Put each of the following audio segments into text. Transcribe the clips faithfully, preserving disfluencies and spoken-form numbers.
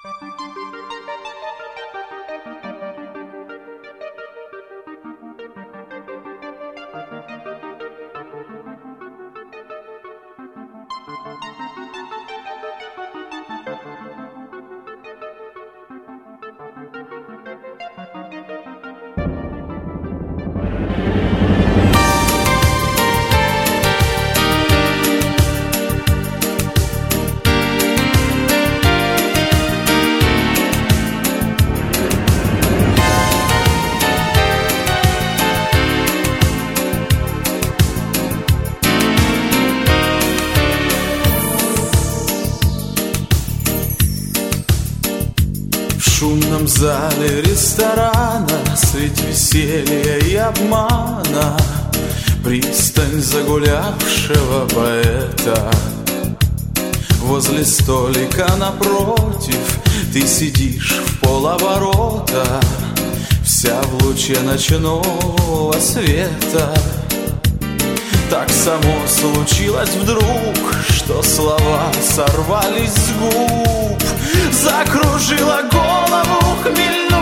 В шумном зале ресторана средь веселья и обмана пристань загулявшего поэта. Возле столика напротив ты сидишь в полоборота, вся в луче ночного света. Так само случилось вдруг, что слова сорвались с губ, закружила голову хмельную.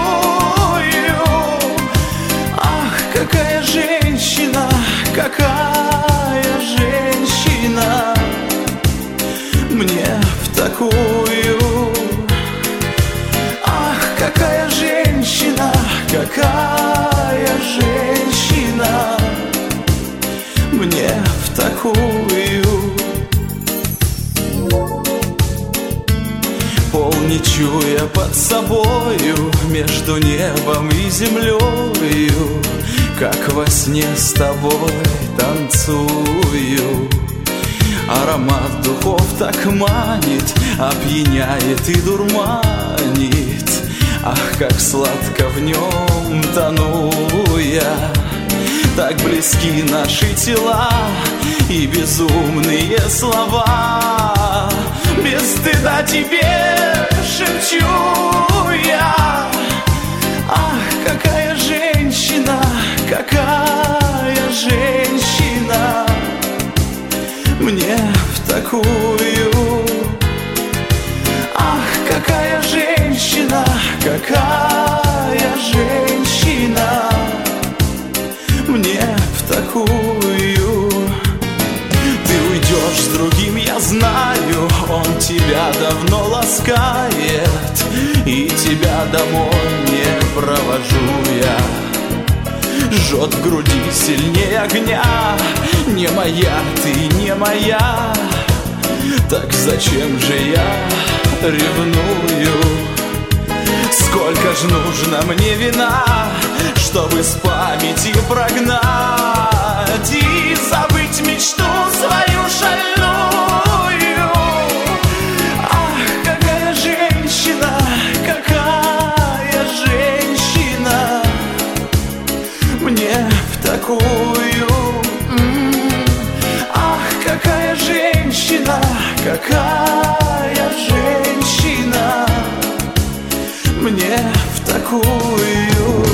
Ах, какая женщина, какая женщина, мне в такую. Ах, какая женщина, какая женщина, мне в такую. Пол не чуя под собою, между небом и землею, как во сне с тобой танцую. Аромат духов так манит, опьяняет и дурманит. Ах, как сладко в нем тону я. Так близки наши тела и безумные слова. Без стыда тебе шепчу я. Ах, какая женщина, какая женщина, мне в такую. Ах, какая женщина, какая женщина, мне в такую. Ты уйдешь с другим, я знаю, он тебя давно ласкает, и тебя домой не провожу я. Жжет в груди сильнее огня, не моя ты, не моя. Так зачем же я ревную? Сколько ж нужно мне вина, чтобы с памяти прогнать и забыть мечту свою шальную. Ах, какая женщина, какая женщина, мне в такую. Ах, какая женщина, какая женщина, мне в такую.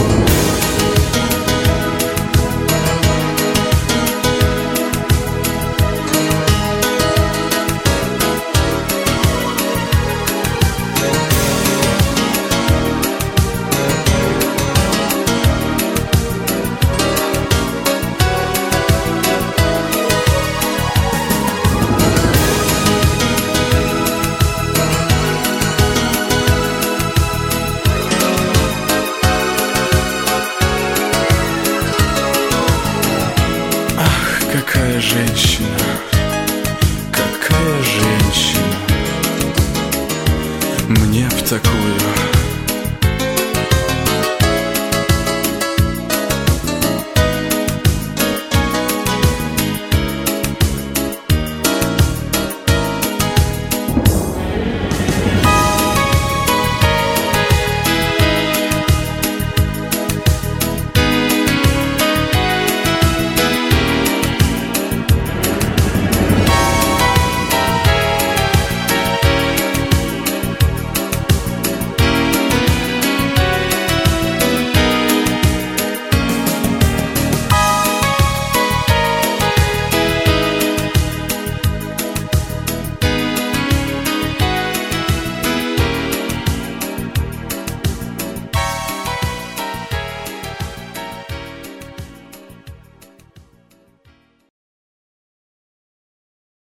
Какая женщина, какая женщина, мне в такую.